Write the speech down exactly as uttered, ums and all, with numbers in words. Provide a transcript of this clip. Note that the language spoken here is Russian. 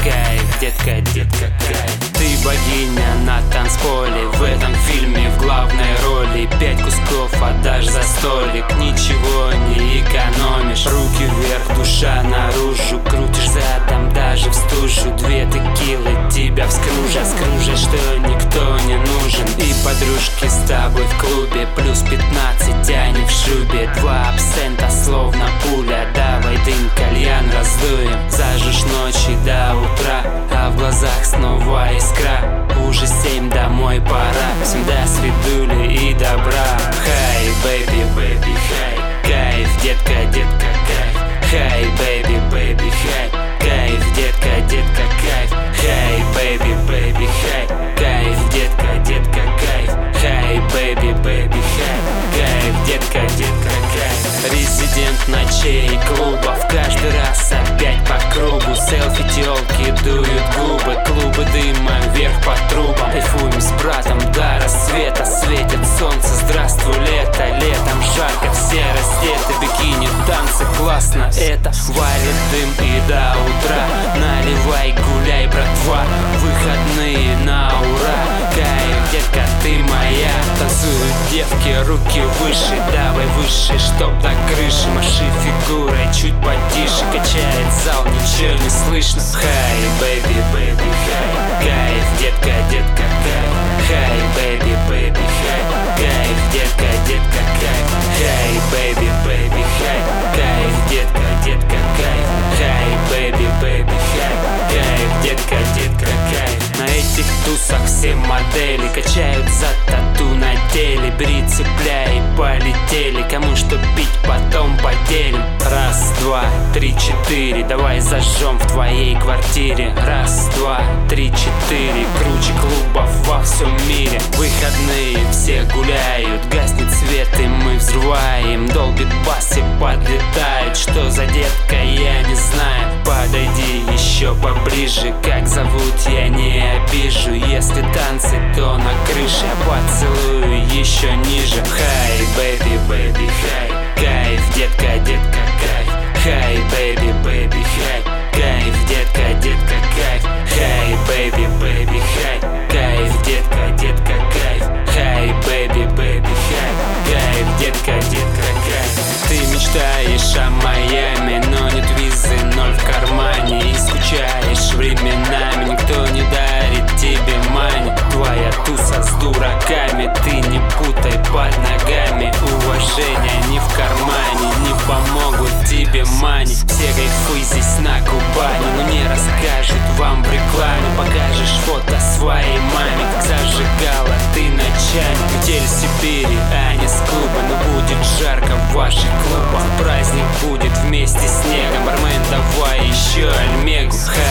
кайф, детка, детка, кайф. Ты богиня на танцполе, в этом фильме в главной роли. Пять кусков отдашь за столик, ничего не экономишь. Руки вверх, душа наружу, крутишь задом даже в стужу. Две текилы тебя вскружат, скружат, что никто не нужен. И подружки с тобой в клубе, плюс пятнадцать, тянет в шубе. Два абсента, словно пуля, давай дым, кальян раздуем. Зажжешь ночи до утра, а в глазах снова искра. Уже семь, домой пора, всем до свидули и добра. Хай, бэйби, бэйби, хай, кайф, детка, детка, кайф. Хай, бэйби, бэйби, хай, кайф, детка, детка, кайф. Хай, бэйби, бэйби, хай, кайф, детка, детка, кайф. Хай, бэйби, бэйби, хай, кайф, детка, детка, кайф. Резидент ночей и клубов, каждый раз опять по кругу. Селфи тёлки дуют губы, клубы дыма вверх по трубам. Кайфуем с братом до рассвета, светит солнце, здравствуй лето. Летом жарко, все раздеты, бикини, танцы, классно это. Валит дым и до утра, наливай, гуляй, братва. Выходные на ура, кайф, детка, ты моя. Танцуют девки, руки выше, давай выше, чтоб до крыши. Маши фигурой чуть потише, качает зал, ничего не слышно. Хай, бэйби, бэйби, хай, кайф, детка, детка, кайф. Хай, бэйби, бэйби, хай, кайф, детка, детка, кайф. Хай, бэйби, бэйби, хай, кайф, детка, детка, кайф. Хай, бэйби, бэйби, хай, кайф, детка, детка, кайф. На этих тусах все модели качают за тату на теле. Бери, цепляй, полетели. Кому что пить, потом поделим. Раз, два, три, четыре, давай зажжем в твоей квартире. Раз, два, три, четыре, круче клубов во всем мире. Выходные все гуляют, гаснет свет и мы взрываем. Долбит бас и подлетает, что за детка, я не знаю. Подойди еще поближе, как зовут, я не обижу. Если танцы, то на крыше, поцелую еще ниже. Хай, бэйби, бэйби, хай, кайф, детка, детка, кайф. Хай, бэйби, бэйби, хай, кайф, детка, детка, кайф. Хай, бэйби, бэйби, хай, кайф, детка, детка, кайф. Хай, бэйби, бэйби, хай, кайф, детка, детка, кайф. Ты мечтаешь о Майами, но нет визы, ноль в кармане. И скучаешь временами, никто не дарит тебе мани. Твоя туса с дураками, ты не путай под ногами. Уважение не в кармане, не помогут тебе мани. Все кайфы здесь на Кубани, но не расскажет вам в рекламе. Покажешь фото своей маме, как зажигала ты ночами. Метель Сибири, а не с Кубы, но будет жарко в ваших клубах. Праздник будет вместе с снегом, бармен, давай еще альмегу.